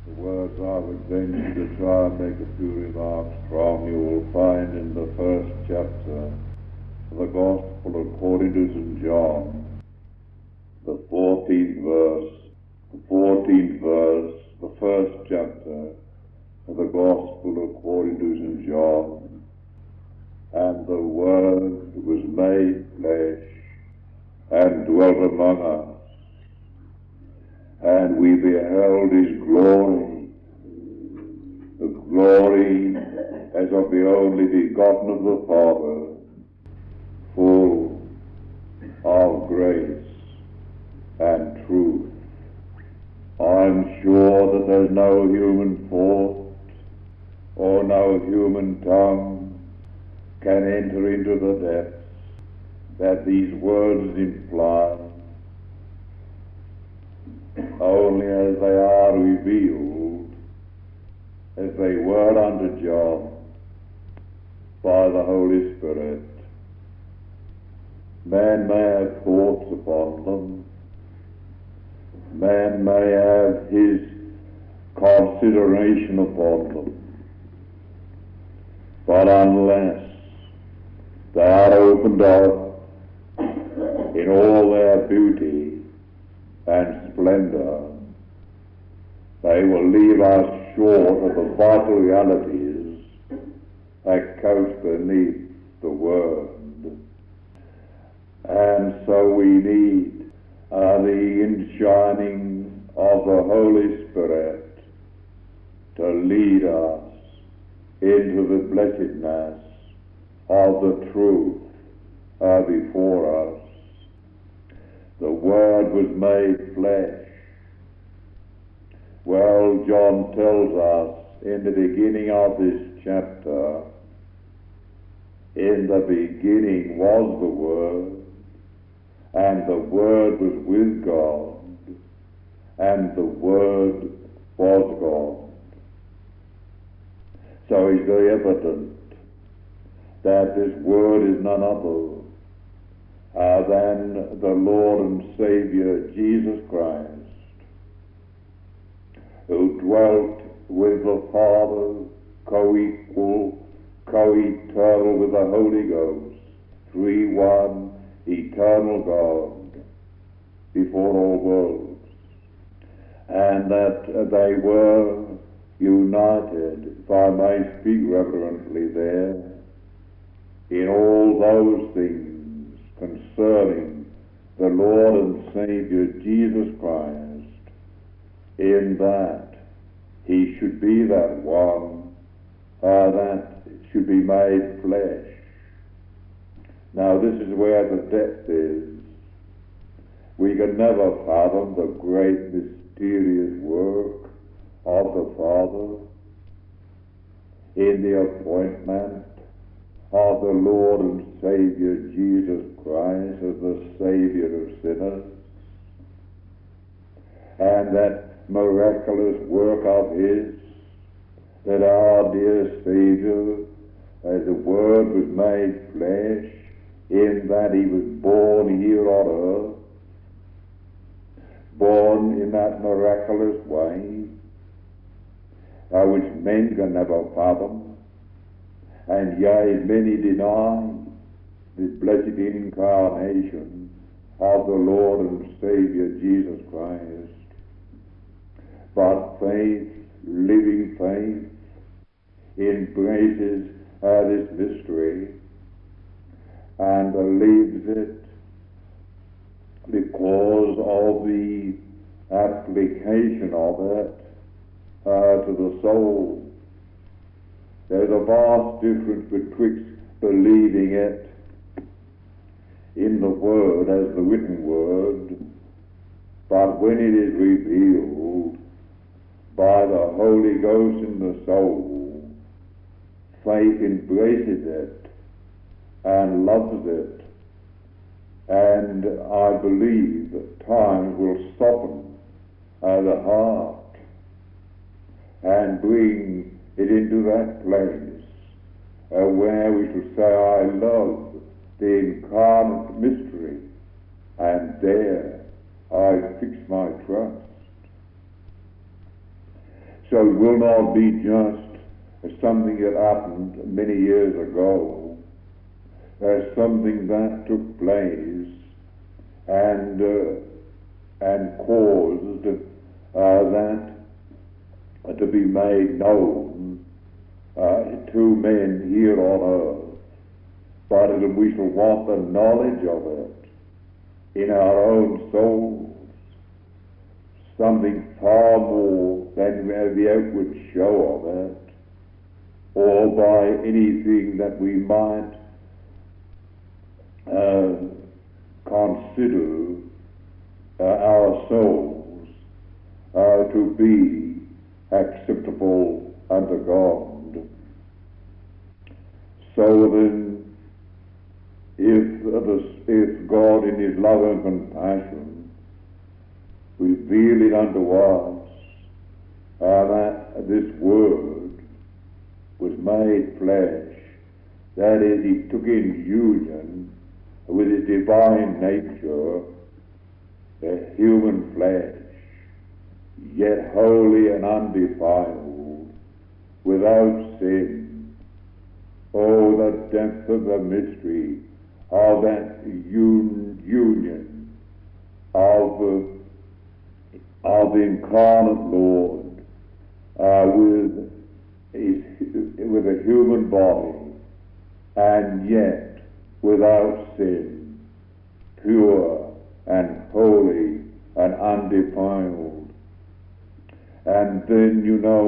The words I would venture to try and make a few remarks from you will find in the first chapter of the Gospel according to St. John, the 14th verse, the first chapter of the Gospel according to St. John. And the Word was made flesh and dwelt among us, and we beheld his glory, the glory as of the only begotten of the Father, full of grace and truth. I'm sure that there's no human thought or no human tongue can enter into the depths that these words imply, only as they are revealed, as they were unto John by the Holy Spirit. Man may have thoughts upon them, man may have his consideration upon them, but unless they are opened up in all their beauty and splendor, they will leave us short of the vital realities that couch beneath the Word. And so we need the inshining of the Holy Spirit to lead us into the blessedness of the truth before us. The Word was made flesh. Well, John tells us in the beginning of this chapter, in the beginning was the Word, and the Word was with God, and the Word was God. So it's very evident that this Word is none other than the Lord and Saviour Jesus Christ, who dwelt with the Father, co-equal, co-eternal with the Holy Ghost, three-one, eternal God, before all worlds, and that they were united, if I may speak reverently there, in all those things concerning the Lord and Saviour Jesus Christ, in that he should be that one that should be made flesh. Now this is where the depth is. We can never fathom the great mysterious work of the Father in the appointment of the Lord and Saviour Jesus Christ as the Saviour of sinners, and that miraculous work of his, that our dear Saviour, as the Word was made flesh, in that he was born here on earth, born in that miraculous way, which men can never fathom, and yea, many deny this blessed incarnation of the Lord and Saviour Jesus Christ. But faith, living faith, embraces this mystery and believes it because of the application of it to the soul. There's a vast difference betwixt believing it in the Word as the written Word, but when it is revealed by the Holy Ghost in the soul, faith embraces it and loves it, and I believe that time will soften the heart and bring it into that place where we shall say, I love the incarnate mystery, and there I fix my trust. So it will not be just something that happened many years ago, something that took place and caused that to be made known to men here on earth, but we shall want the knowledge of it in our own souls, something far more than the outward show of it, or by anything that we might consider our souls to be acceptable unto God. So then, if God in His love and compassion revealed it unto us that this Word was made flesh, that is, He took in union with His divine nature, the human flesh, yet holy and undefiled, without sin. Oh, the depth of the mystery of that union of the incarnate Lord with a human body, and yet without sin, pure and holy and undefiled. And then,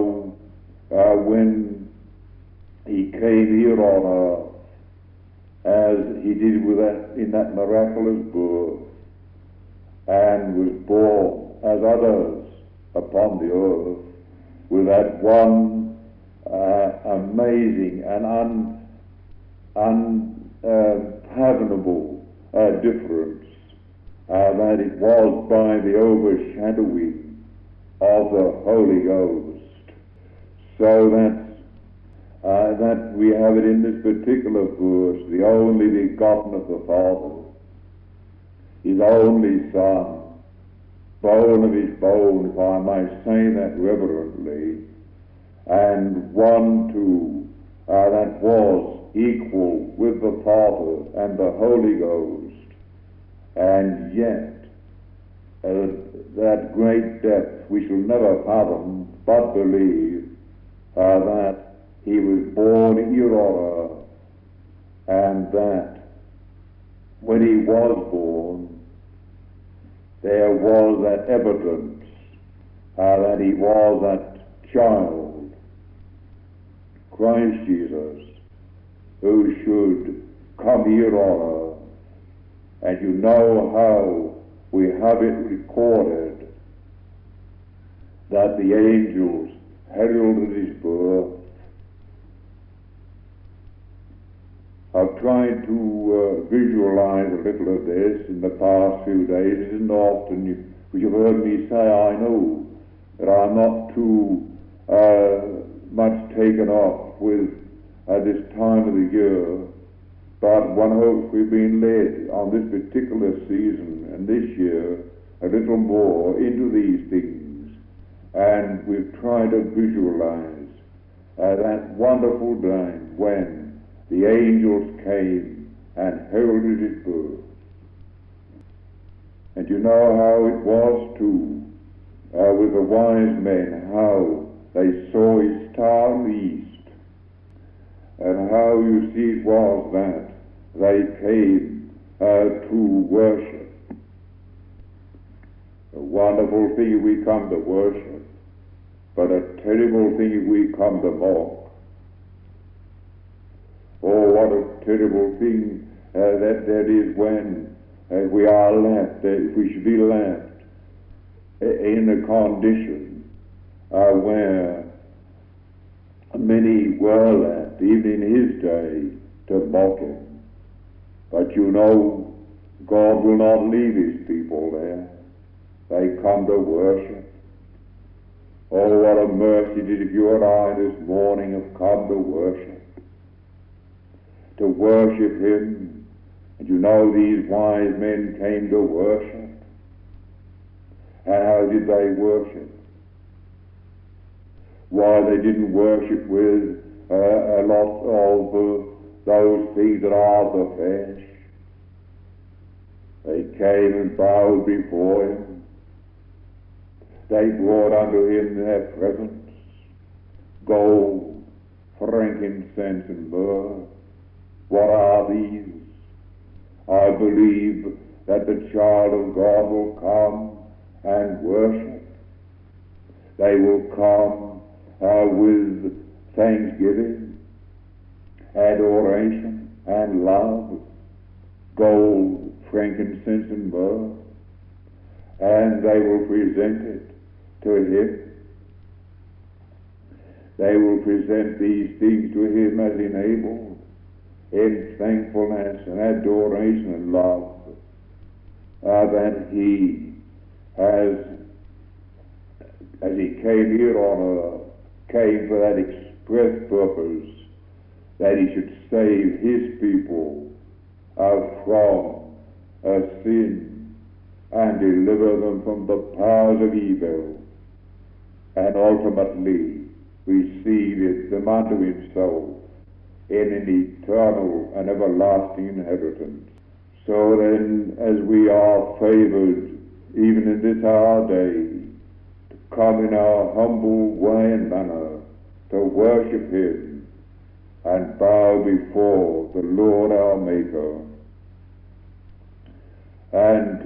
when He came here on earth, as He did in that miraculous birth, and was born as others upon the earth, with that one amazing and unfathomable difference, that it was by the overshadowing of the Holy Ghost. So that we have it in this particular verse, the only begotten of the Father, His only Son, bone of His bone, if I may say that reverently, and one too that was equal with the Father and the Holy Ghost, and yet that great depth we shall never fathom but believe that He was born here on earth, and that when He was born there was that evidence that He was that child, Christ Jesus, who should come here on earth. And you know how we have it recorded that the angels heralded His birth. I've tried to visualize a little of this in the past few days. It isn't often you've heard me say, I know that I'm not too much taken off with this time of the year, but one hopes we've been led on this particular season and this year a little more into these things, and we've tried to visualize that wonderful day when the angels came and heralded His birth. And you know how it was too with the wise men, how they saw His star in the east, and how you see it was that they came to worship. A wonderful thing if we come to worship, but a terrible thing if we come to mock. Oh, what a terrible thing that is when we are left, we should be left in a condition where many were left, even in His day, to mock Him. But God will not leave His people there. They come to worship. Oh, what a mercy that if you and I this morning have come to worship Him. And these wise men came to worship. And how did they worship? why they didn't worship with a lot of those things that are of the flesh. They came and bowed before him. They brought unto him their presents, gold, frankincense, and myrrh. What are these? I believe that the child of God will come and worship. They will come with thanksgiving, adoration, and love, gold, frankincense, and myrrh, and they will present it to him. They will present these things to him as enabled in thankfulness and adoration and love that he has, as he came here on earth, came for that express purpose that he should save his people from sin and deliver them from the powers of evil, and ultimately receive them unto himself in an eternal and everlasting inheritance. So then, as we are favored even in this our day to come in our humble way and manner to worship him and bow before the Lord our Maker, and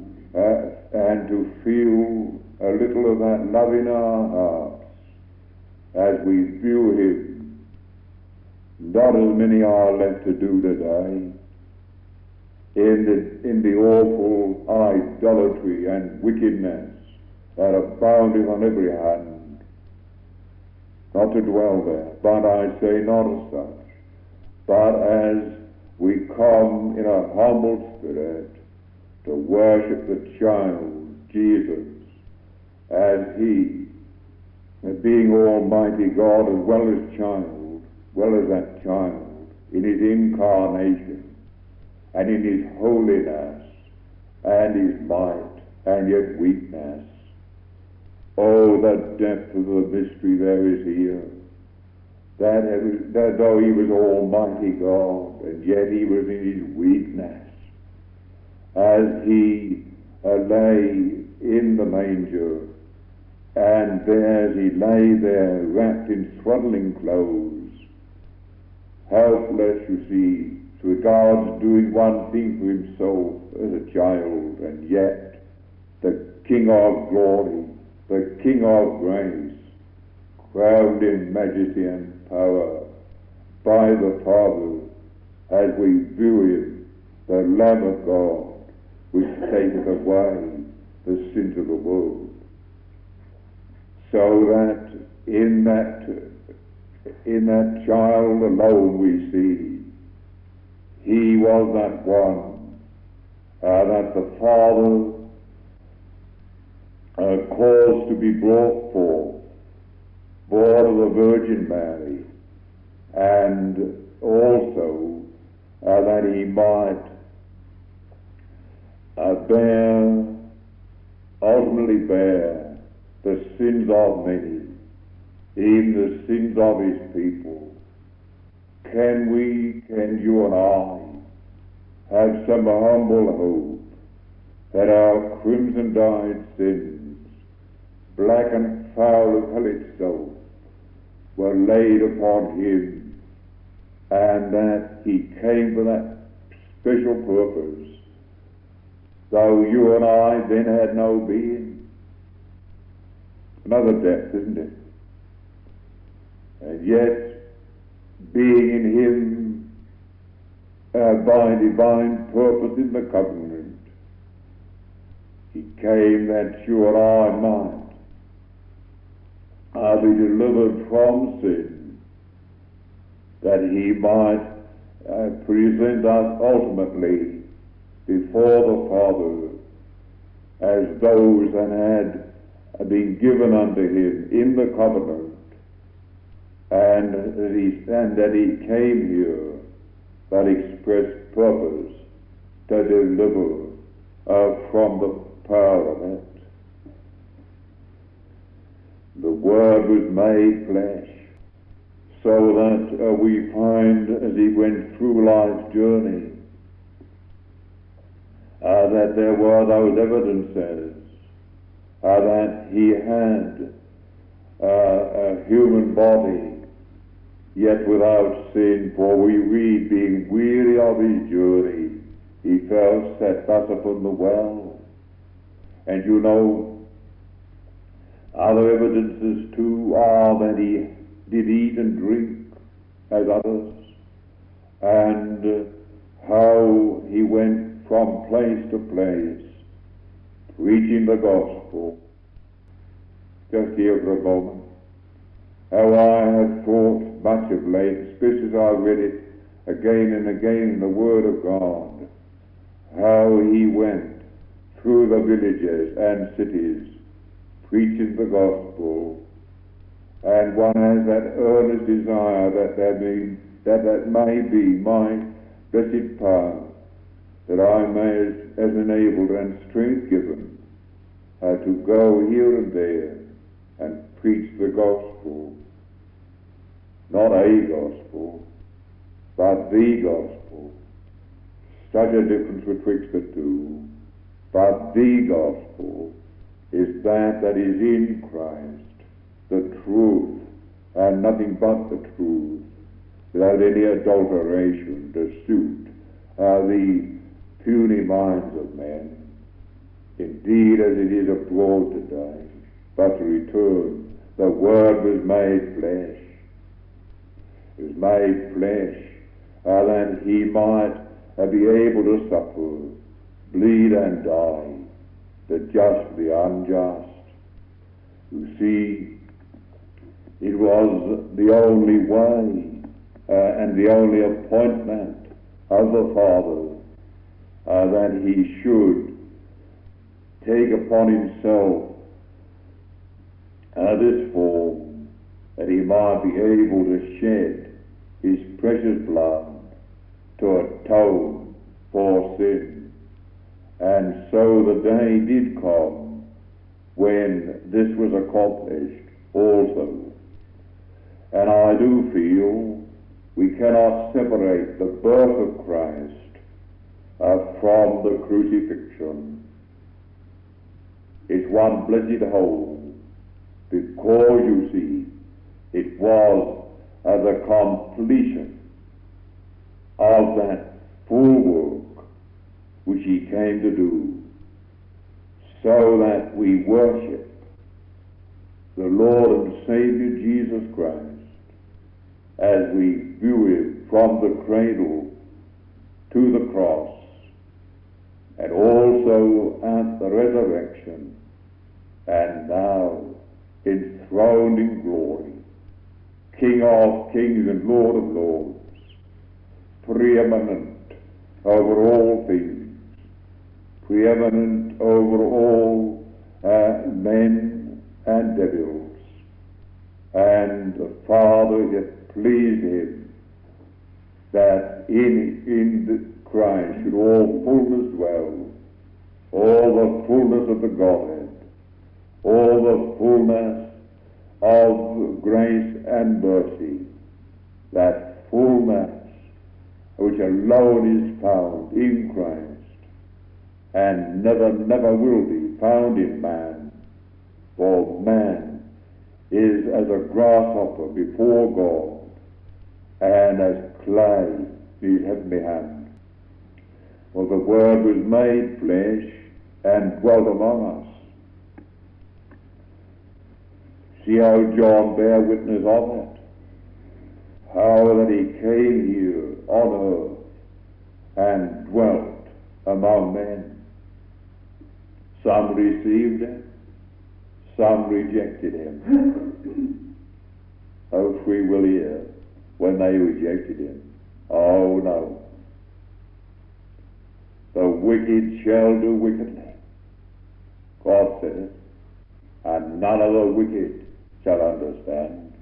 to feel a little of that love in our hearts as we view him. Not as many are left to do today in the awful idolatry and wickedness that aboundeth on every hand. Not to dwell there, but I say not as such, but as we come in a humble spirit to worship the child Jesus, as he, being Almighty God as well as child, well as that child, in his incarnation and in his holiness and his might and yet weakness. Oh, the depth of the mystery there is here. That though he was Almighty God, and yet he was in his weakness, as he lay in the manger, and there as he lay there wrapped in swaddling clothes, helpless, you see, with God's doing one thing for himself as a child, and yet the King of glory, the King of grace, crowned in majesty and power by the Father, as we view him, the Lamb of God, which taketh away the sins of the world. So that in that child alone we see he was that one that the Father caused to be brought forth, born of the Virgin Mary, and also that he might ultimately bear the sins of many, even the sins of his people. Can you and I have some humble hope that our crimson-dyed sins, black and foul as hell itself, were laid upon him, and that he came for that special purpose, though you and I then had no being? Another depth, isn't it? And yet, being in him by divine purpose in the covenant, he came that you and I might be delivered from sin, that he might present us ultimately before the Father as those that had been given unto him in the covenant, and that he came here, that express purpose, to deliver from the power of it. The Word was made flesh, so that we find as he went through life's journey that there were those evidences that he had a human body, yet without sin. For we read, being weary of his journey, he fell set thus upon the well. And you know, other evidences too are that he did eat and drink as others, and how he went from place to place preaching the gospel. Just here for a moment, how I have thought much of late, especially as I read it again and again in the Word of God, how he went through the villages and cities preaching the gospel, and one has that earnest desire that may be my blessed power, that I may, as enabled and strength given, to go here and there and preach the gospel. Not a gospel, but the gospel. Such a difference betwixt the two. But the gospel is that is in Christ, the truth, and nothing but the truth, without any adulteration to suit the puny minds of men. Indeed, as it is abroad today, but to return, the Word was made flesh. It was made flesh that he might be able to suffer, bleed and die, the just for the unjust. You see, it was the only way and the only appointment of the Father that he should take upon himself this form, that he might be able to shed his precious blood to atone for sin. And so the day did come when this was accomplished also. And I do feel we cannot separate the birth of Christ from the crucifixion. It's one blessed whole, because you see, it was the completion of that full work which he came to do, so that we worship the Lord and Savior Jesus Christ as we view him from the cradle to the cross, and also at the resurrection, and now enthroned in glory, King of kings and Lord of lords, preeminent over all things, preeminent over all men and devils. And the Father hath pleased him that in Christ should all fullness dwell, all the fullness of the Godhead, all the fullness of grace and mercy, that fullness which alone is found in Christ, and never, never will be found in man. For man is as a grasshopper before God, and as clay in his heavenly hand. For the Word was made flesh and dwelt among us. See how John bear witness of it, how that he came here on earth and dwelt among men. Some received him, some rejected him. No free will here when they rejected him. Oh no. The wicked shall do wickedly, God says, and none of the wicked shall understand.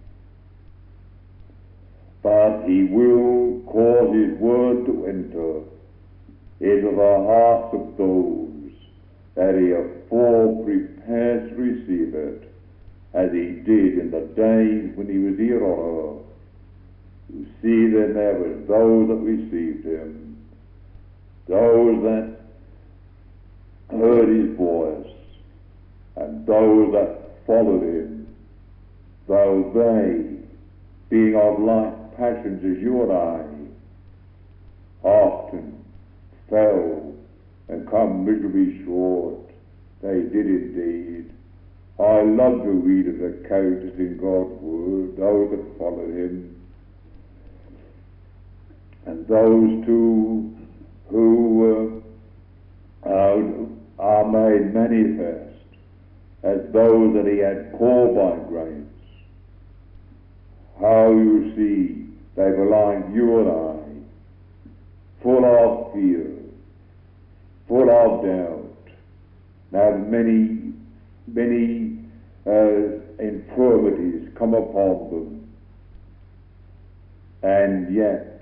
But he will cause his word to enter into the hearts of those that he afore prepares to receive it, as he did in the days when he was here on earth. You see, then there was those that received him, those that heard his voice, and those that followed him, though they, being of like passions as you and I, often fell and come miserably short. They did indeed. I love to read of the characters in God's Word, those that followed him, and those too who are made manifest as those that he had called by grace. How you see they were like you and I, full of fear, full of doubt, now many infirmities come upon them, and yet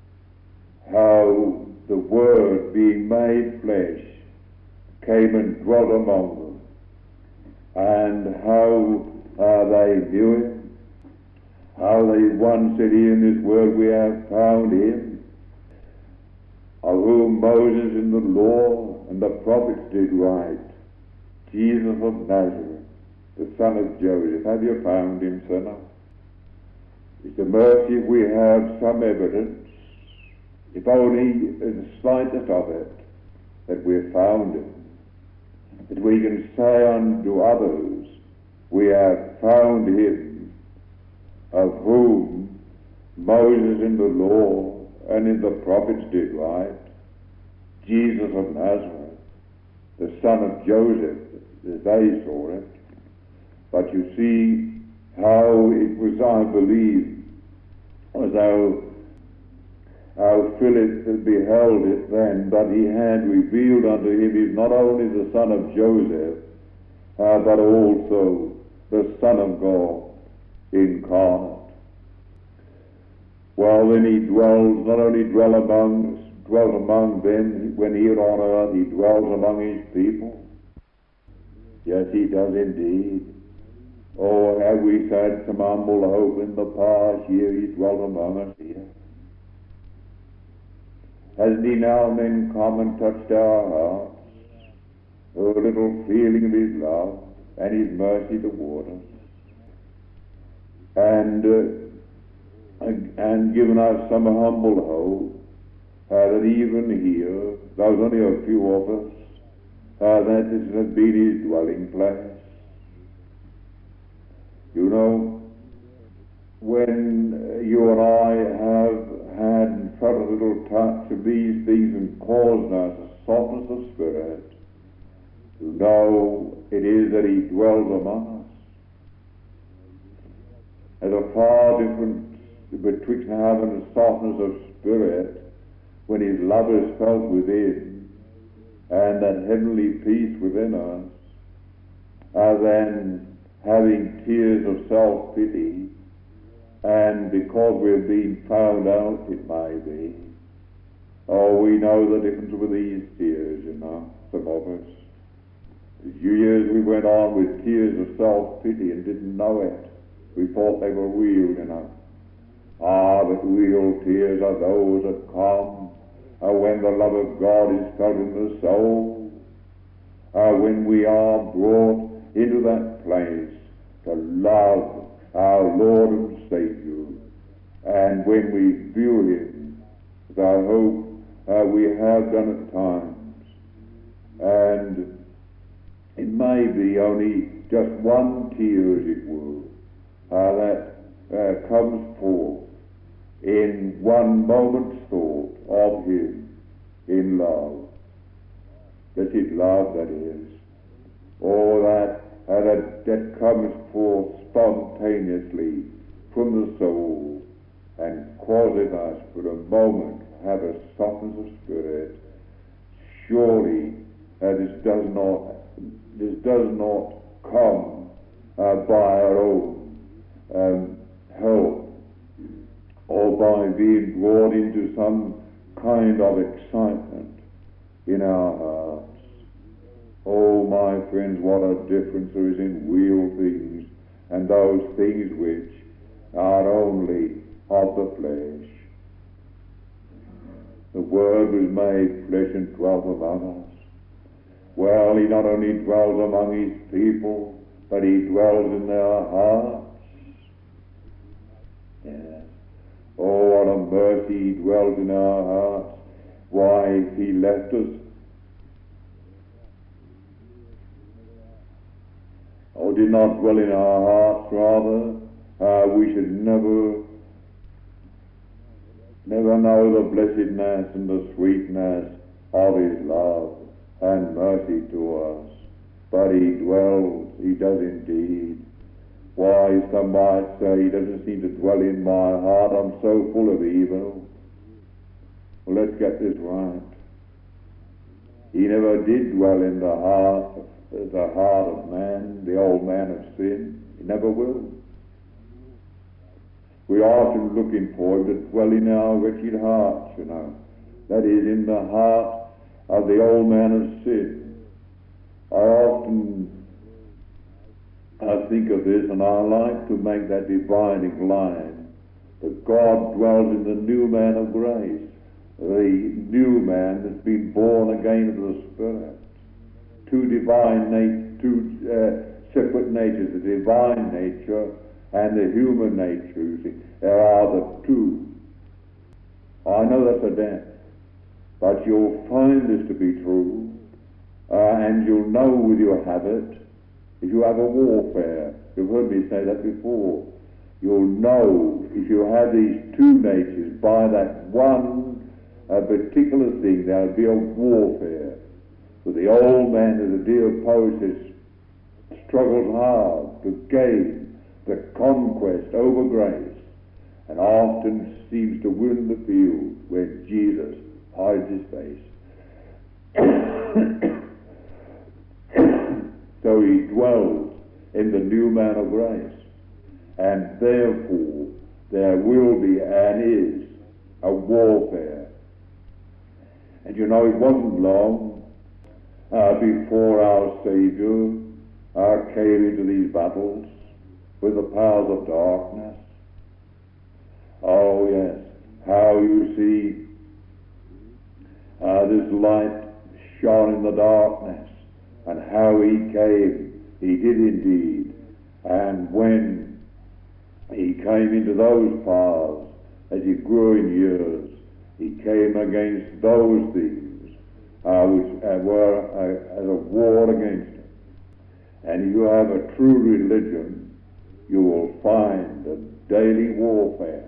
how the Word being made flesh came and dwelt among them, and how they knew him, how they once said, "Here in this world we have found him, of whom Moses in the law and the prophets did write, Jesus of Nazareth, the son of Joseph. Have you found him, sinner?" It's a mercy if we have some evidence, if only the slightest of it, that we have found him, that we can say unto others, "We have found him, of whom Moses in the law and in the prophets did write, Jesus of Nazareth, the son of Joseph," as they saw it. But you see how it was, I believe, as though Philip had beheld it then, but he had revealed unto him he is not only the son of Joseph, but also the Son of God incarnate. Well, then he dwells, not only dwelt among them when here on earth, he dwells among his people. Yes, he does indeed. Oh, have we had some humble hope in the past year he's dwelt among us here? Hasn't he now and then come and touched our hearts? A little feeling of his love and his mercy toward us. And given us some humble hope that even here, there's only a few of us, that this has been his dwelling place. You know, when you and I have had felt a little touch of these things and caused us a softness of spirit, to know it is that he dwells among us. There's a far difference betwixt having a softness of spirit when his love is felt within, and that heavenly peace within us, than having tears of self-pity, and because we're being found out, it may be. Oh, we know the difference with these tears, you know, some of us. A few years we went on with tears of self-pity and didn't know it. We thought they were real, you know. But real tears are those that come when the love of God is felt in the soul, when we are brought into that place to love our Lord and Savior, and when we view him, as I hope we have done at times, and it may be only just one tear, as it were, that comes forth in one moment's thought of him in love. Blessed love, that is. Or that comes forth spontaneously from the soul and causes us for a moment to have a softness of spirit. Surely this does not come by our own help, or by being brought into some kind of excitement in our hearts. Oh, my friends, what a difference there is in real things and those things which are only of the flesh. The Word was made flesh and dwelt among us. Well, he not only dwells among his people, but he dwells in their hearts. Yes. Oh, what a mercy he dwells in our hearts. Why, if he left us, or did not dwell in our hearts, rather, we should never know the blessedness and the sweetness of his love and mercy to us. But he dwells, he does indeed. Why, some might say, he doesn't seem to dwell in my heart, I'm so full of evil. Well, let's get this right. He never did dwell in the heart of man, the old man of sin. He never will. We are often looking for him to dwell in our wretched hearts, you know. That is, in the heart of the old man of sin. I think of this, and I like to make that dividing line, that God dwells in the new man of grace, the new man that's been born again of the Spirit. Two separate natures, the divine nature and the human nature. You see, there are the two. I know that's a death, but you'll find this to be true, and you'll know with your habit, if you have a warfare. You've heard me say that before. You'll know if you have these two natures, by that one particular thing, there'll be a warfare. For the old man, as the dear poet says, struggles hard to gain the conquest over grace, and often seems to win the field where Jesus hides his face. So he dwells in the new man of grace, and therefore there will be and is a warfare. And you know, it wasn't long before our Saviour came into these battles with the powers of darkness. Oh yes, how you see this light shone in the darkness, and how he came, he did indeed. And when he came into those powers, as he grew in years, he came against those things which were as a war against him. And if you have a true religion, you will find a daily warfare.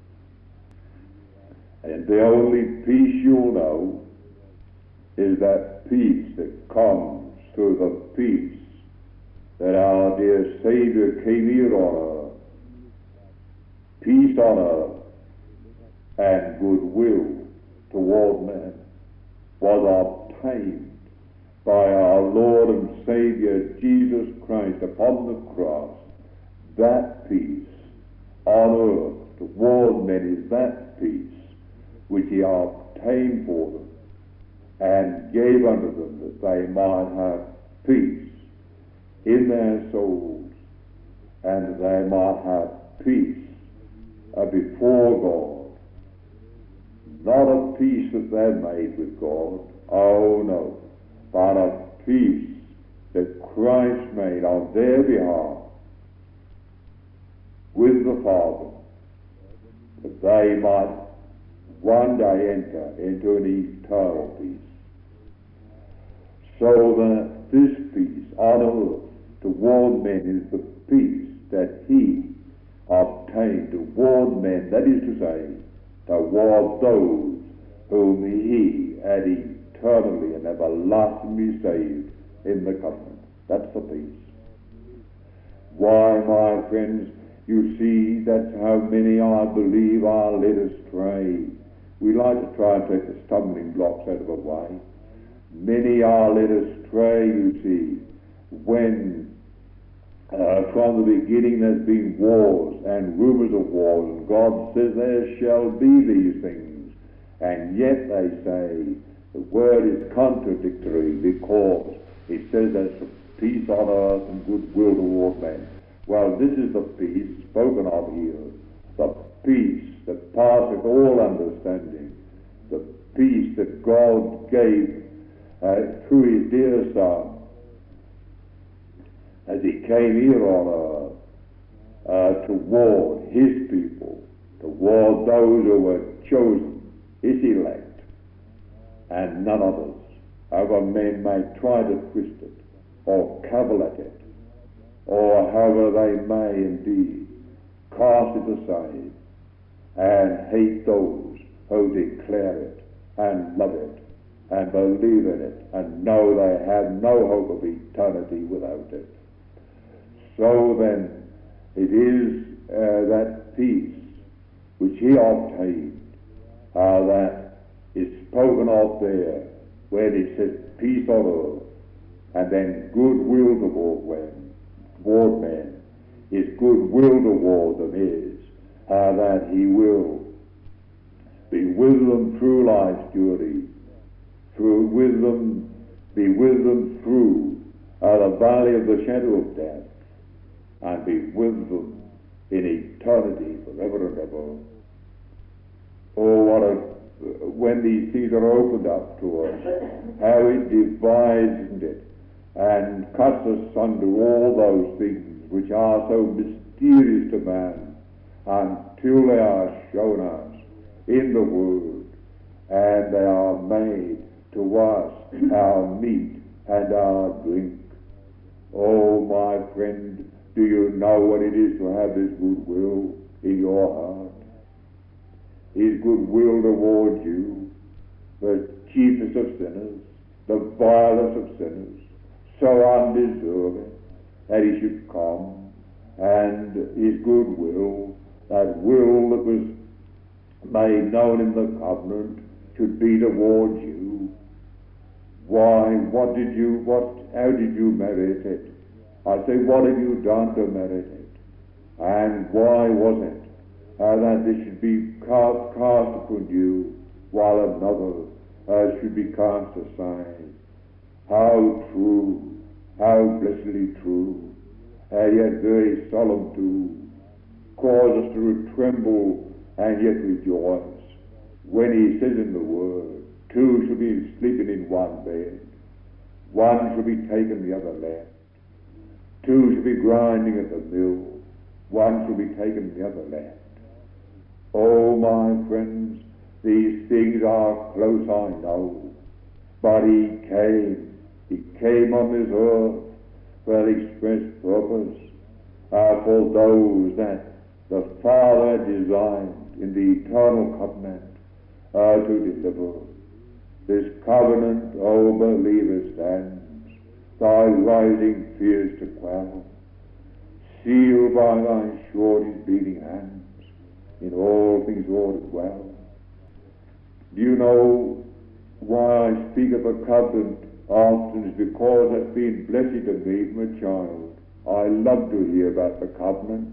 And the only peace you'll know is that peace that comes through the peace that our dear Saviour came here on earth. Peace on earth and goodwill toward men was obtained by our Lord and Saviour Jesus Christ upon the cross. That peace on earth toward men is that peace which he obtained for them and gave unto them, that they might have peace in their souls, and that they might have peace before God. Not a peace that they've made with God, oh no, but a peace that Christ made on their behalf with the Father, that they might one day enter into an eternal peace. So that this peace on earth toward men is the peace that he obtained toward men, that is to say, toward those whom he had eternally and everlastingly saved in the covenant. That's the peace. Why, my friends, you see, that's how many, I believe, are led astray. We like to try and take the stumbling blocks out of the way. Many are led astray, you see, when from the beginning there's been wars and rumors of wars, and God says there shall be these things, and yet they say the word is contradictory, because it says there's peace on earth and goodwill toward men. Well, this is the peace spoken of here, the peace that passeth all understanding, the peace that God gave through his dear Son as he came here on earth toward his people, toward those who were chosen, his elect, and none others. However men may try to twist it, or cavil at it, or however they may indeed cast it aside and hate those who declare it and love it and believe in it and know they have no hope of eternity without it. So then it is that peace which he obtained that is spoken of there, where it says peace on earth and then goodwill toward men. His goodwill toward them is that he will be with them through life's journey, be with them through the valley of the shadow of death, and be with them in eternity forever and ever. Oh, when these things are opened up to us, how it divides it and cuts asunder all those things which are so mysterious to man until they are shown us in the Word, and they are made to us our meat and our drink. Oh, my friend, do you know what it is to have this goodwill in your heart? His goodwill towards you, the chiefest of sinners, the vilest of sinners, so undeserving that he should come, and his goodwill, that will that was made known in the covenant, should be towards you. Why, how did you merit it? I say, what have you done to merit it? And why was it that this should be cast upon you, while another should be cast aside? How true, how blessedly true, yet very solemn too, cause us to tremble and yet rejoice, when he says in the Word, two shall be sleeping in one bed, one shall be taken, the other left. Two shall be grinding at the mill, one shall be taken, the other left. Oh, my friends, these things are close, I know, but he came on this earth for the express purpose, for those that the Father designed in the eternal covenant to deliver. This covenant, O believer, stands, thy rising fears to quell, sealed by thy surety beating hands, in all things ordered well. Do you know why I speak of the covenant often? Is because it's been blessed to me from a child. I love to hear about the covenant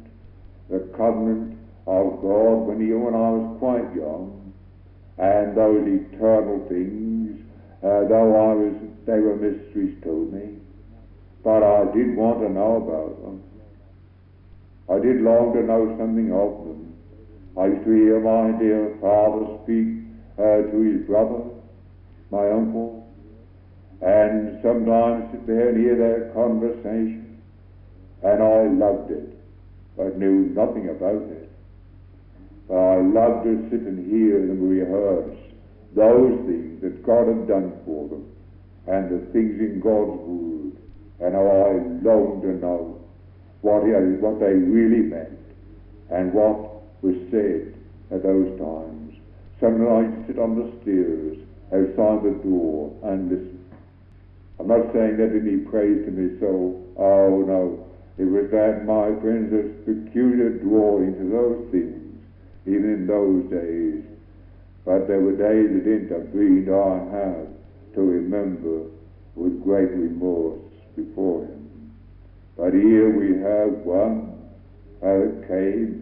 of God when I was quite young, and those eternal things, though they were mysteries to me, but I did want to know about them. I did long to know something of them. I used to hear my dear father speak to his brother, my uncle, and sometimes sit there and hear their conversation, and I loved it, but knew nothing about it. But I loved to sit and hear them rehearse those things that God had done for them, and the things in God's Word, and how I longed to know what they really meant, and what was said at those times. Sometimes I sit on the stairs outside the door and listen. I'm not saying that any praise to me so, oh no, it was that, my friends, there's peculiar drawing to those things, even in those days. But there were days that intervened I have to remember with great remorse before him. But here we have one that came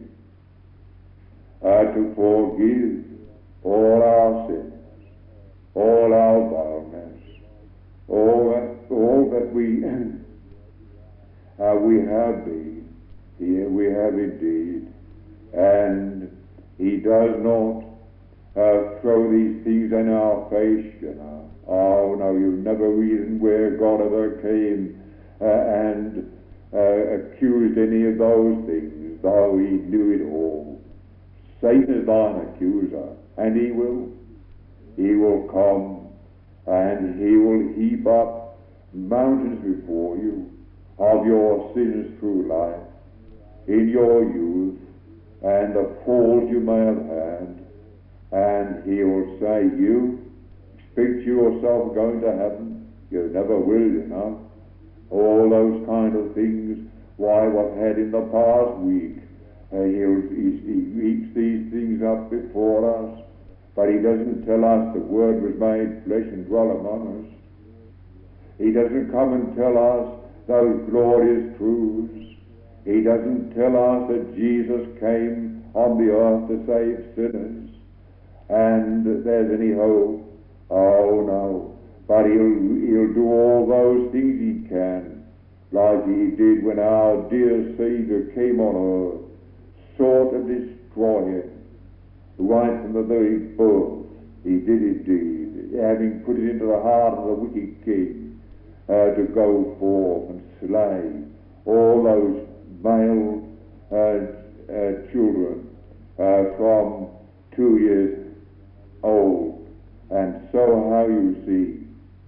to forgive all our sins, all our vileness, all that we have been, Here we have indeed. And he does not throw these things in our face, you know. Oh, no, you'll never reason where God ever came and accused any of those things, though he knew it all. Satan is thine accuser, and he will come, and he will heap up mountains before you of your sins through life, in your youth, and the falls you may have had, and he will say, you expect yourself going to heaven? You never will, you know. All those kind of things, why, what had in the past week, he heaps these things up before us, but he doesn't tell us the Word was made flesh and dwelt among us. He doesn't come and tell us those glorious truths. He doesn't tell us that Jesus came on the earth to save sinners, and that there's any hope. Oh no, but he'll do all those things he can, like he did when our dear Savior came on earth, sought to destroy it right from the very birth. He did indeed, having put it into the heart of the wicked king to go forth and slay all those male children from 2 years old. And so how you see,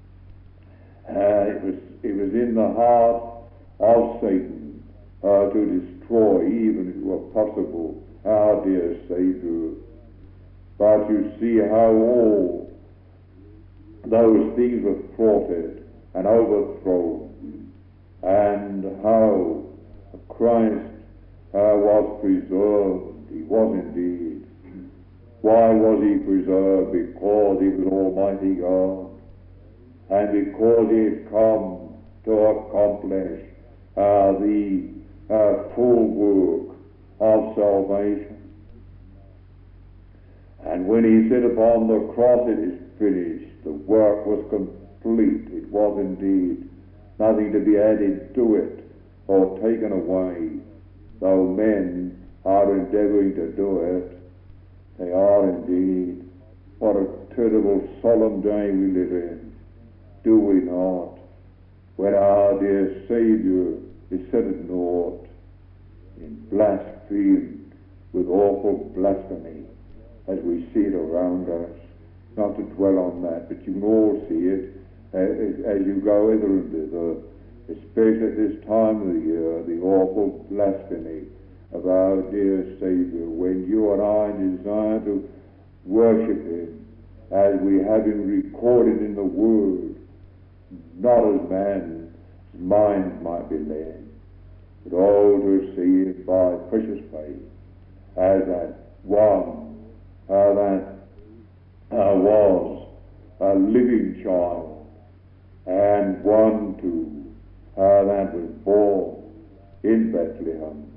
it was in the heart of Satan to destroy, even if it were possible, our dear Savior. But you see how all those things were thwarted and overthrown, and how Christ was preserved. He was indeed. Why was he preserved? Because he was Almighty God, and because he had come to accomplish the full work of salvation. And when he said upon the cross, it is finished, the work was complete. It was indeed. Nothing to be added to it or taken away, though men are endeavoring to do it. They are indeed. What a terrible solemn day we live in, do we not? When our dear Savior is set at naught, in blasphemed with awful blasphemy, as we see it around us. Not to dwell on that, but you can all see it as you go hither and thither, especially at this time of the year, the awful blasphemy of our dear Savior, when you and I desire to worship him as we have him recorded in the Word, not as man's mind might be led, but all to see it by precious faith, as that one that was a living child, and one too that was born in Bethlehem,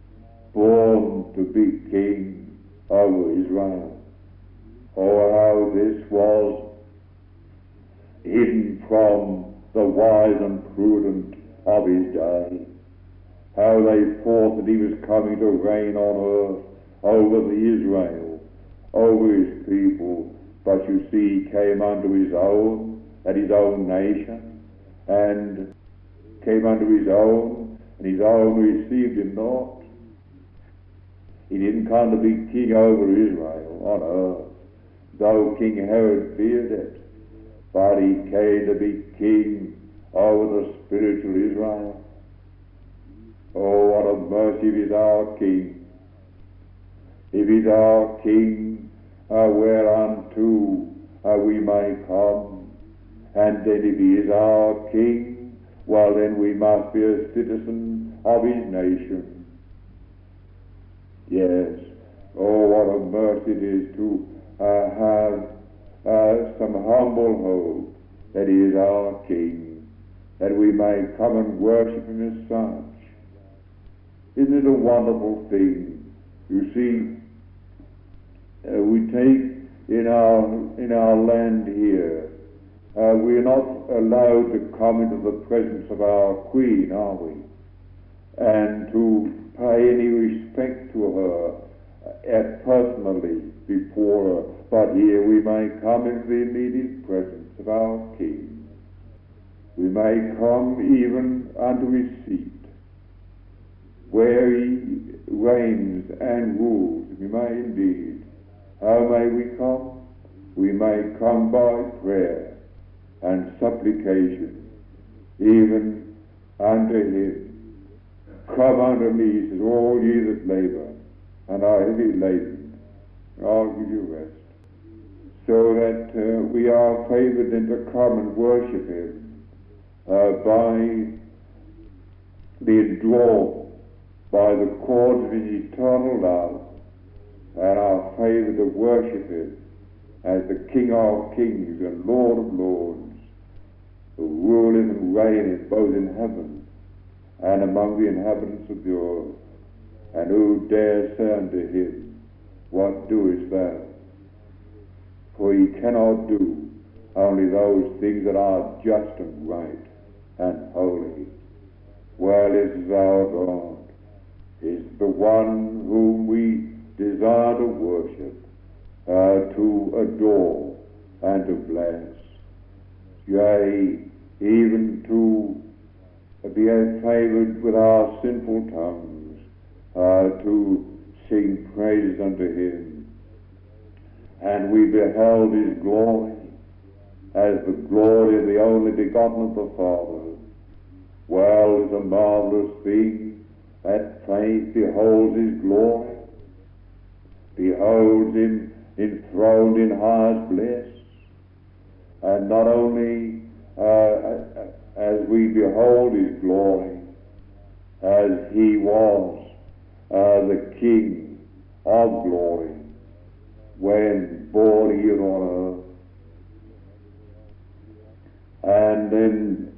born to be king over Israel. Oh, how this was hidden from the wise and prudent of his day. How they thought that he was coming to reign on earth over the Israel, over his people. But you see, he came unto his own, at his own nation, and came unto his own, and his own received him not. He didn't come to be king over Israel on earth, though King Herod feared it, but he came to be king over the spiritual Israel. Oh, what a mercy if he's our king. If he's our king, whereunto we may come. And then if he is our king, well, then we must be a citizen of his nation. Yes. Oh, what a mercy it is to have some humble hope that he is our king, that we may come and worship him as such. Isn't it a wonderful thing? You see, we take in our land here, we are not allowed to come into the presence of our Queen, are we? and to pay any respect to her personally before her, but here we may come into the immediate presence of our King. We may come even unto his seat, where he reigns and rules. We may indeed. How may we come? We may come by prayer and supplication, even unto him. Come unto me, says all ye that labor and are heavy laden, and I'll give you rest. So that we are favored and to come and worship him by being drawn by the cords of his eternal love, and are favored to worship him as the King of kings and Lord of lords, who ruleth and reigneth both in heaven and among the inhabitants of the earth. And who dare say unto him, what doest thou? For he cannot do only those things that are just and right and holy. Well is our God, is the one whom we desire to worship, to adore and to bless. Yea, even to be favored with our sinful tongues, to sing praises unto him. And we beheld his glory as the glory of the only begotten of the Father. Well, it's a marvelous thing that faith beholds his glory, beholds him enthroned in highest bliss, and not only as we behold his glory, as he was the King of glory when born here on earth, and then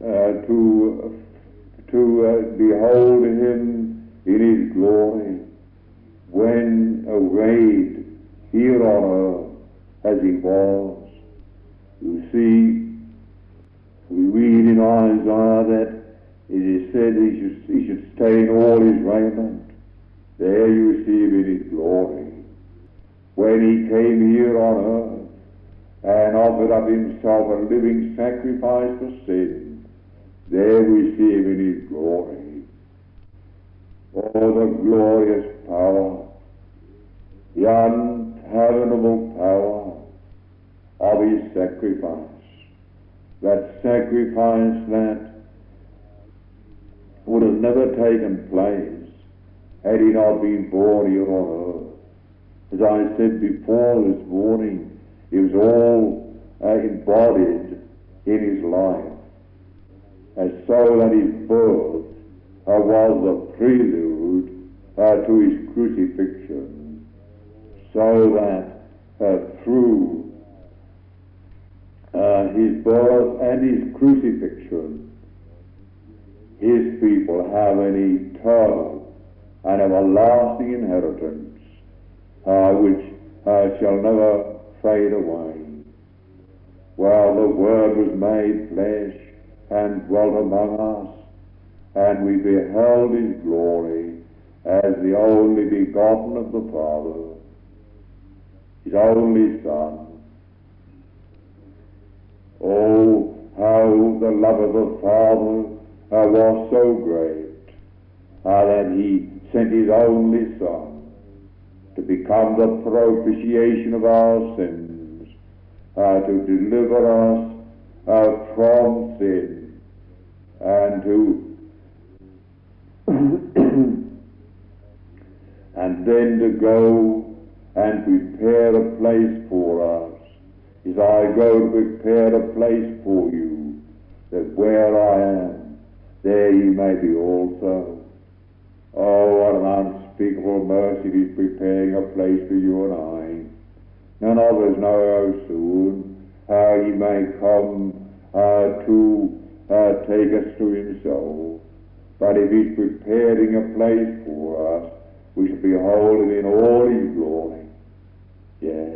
to behold him in his glory when arrayed here on earth as he was. You see, we read in Isaiah that it is said he should stain all his raiment. There you see him in his glory. When he came here on earth and offered up himself a living sacrifice for sin, there we see him in his glory. Oh, the glorious power, the unfathomable power of his sacrifice. That sacrifice that would have never taken place had he not been born here on earth. As I said before this morning, it was all embodied in his life, and so that his birth was the prelude to his crucifixion, so that through his birth and his crucifixion, his people have an eternal and everlasting inheritance, which shall never fade away. Well, the Word was made flesh and dwelt among us, and we beheld his glory as the only begotten of the Father, his only Son. Oh, how the love of the Father was so great that he sent his only Son to become the propitiation of our sins, to deliver us from sin, and and then to go and prepare a place for us. As I go to prepare a place for you, that where I am, there ye may be also. Oh, what an unspeakable mercy he's preparing a place for you and I. None of us know how soon he may come to take us to himself. But if he's preparing a place for us, we shall behold him in all his glory. Yes.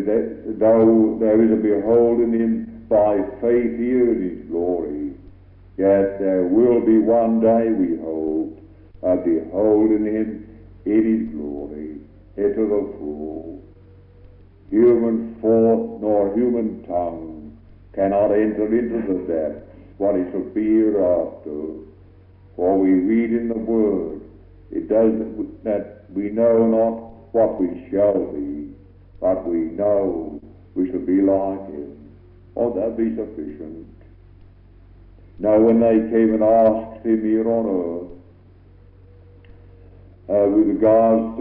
Though there is a beholding him by faith here in his glory, Yet there will be one day, we hope, of beholding him in his glory, into the full. Human thought nor human tongue cannot enter into the depths what it shall be hereafter. For we read in the Word, it does that we know not what we shall be, but we know we shall be like him. Won't that be sufficient? Now when they came and asked him here on earth, with regards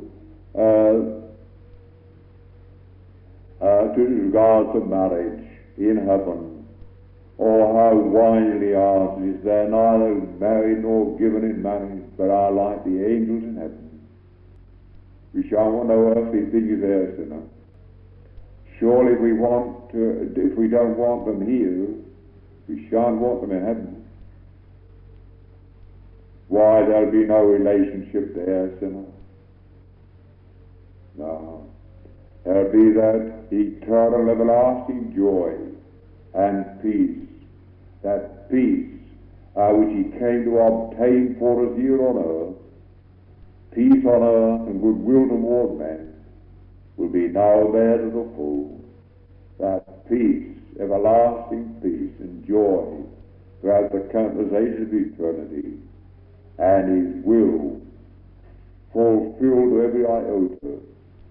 to marriage in heaven, oh, how wisely answered, is there neither married nor given in marriage, but are like the angels in heaven. We shan't want no earthly things there, sinner. Surely if we don't want them here, we shan't want them in heaven. Why, there'll be no relationship there, sinner. No. There'll be that eternal, everlasting joy and peace, that peace which he came to obtain for us here on earth, peace on earth and goodwill toward men, will be now there to the full. That peace, everlasting peace and joy throughout the countless ages of eternity, and his will fulfilled to every iota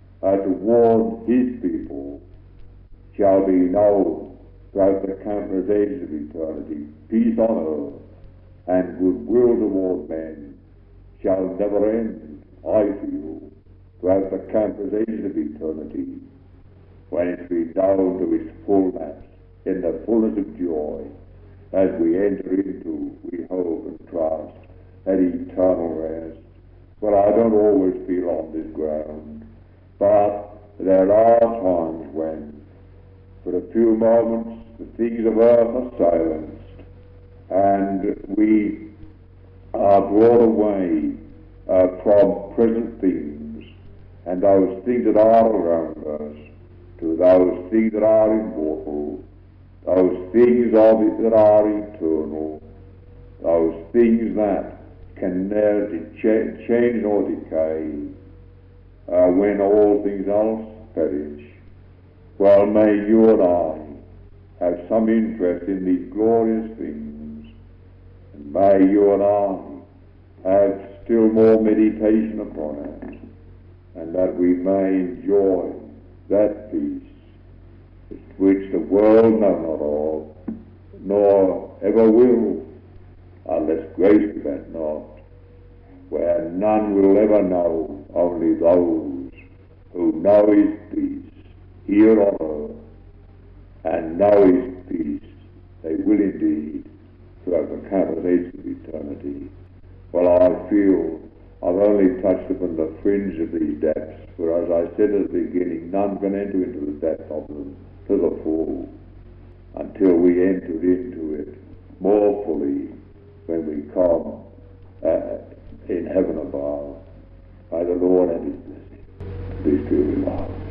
toward his people, shall be known throughout the countless ages of eternity. Peace on earth and goodwill toward men shall never end, I feel, throughout the countless ages of eternity, when it be known to its fullness, in the fullness of joy, as we enter into, we hope and trust, that eternal rest. Well, I don't always feel on this ground, but there are times when, for a few moments, the things of earth are silenced, and we are brought away from present things, and those things that are around us, to those things that are immortal, those things that are eternal, those things that can never change nor decay, when all things else perish. Well, may you and I have some interest in these glorious things, and may you and I have still more meditation upon it, and that we may enjoy that peace which the world know not of, nor ever will, unless grace prevent not, where none will ever know, only those who know his peace here on earth, and know his peace, they will indeed, throughout the countless ages of eternity. Well, I feel I've only touched upon the fringe of these depths, for as I said at the beginning, none can enter into the depth of them to the full, until we enter into it more fully when we come in heaven above. By the Lord and his blessing. These two remarks.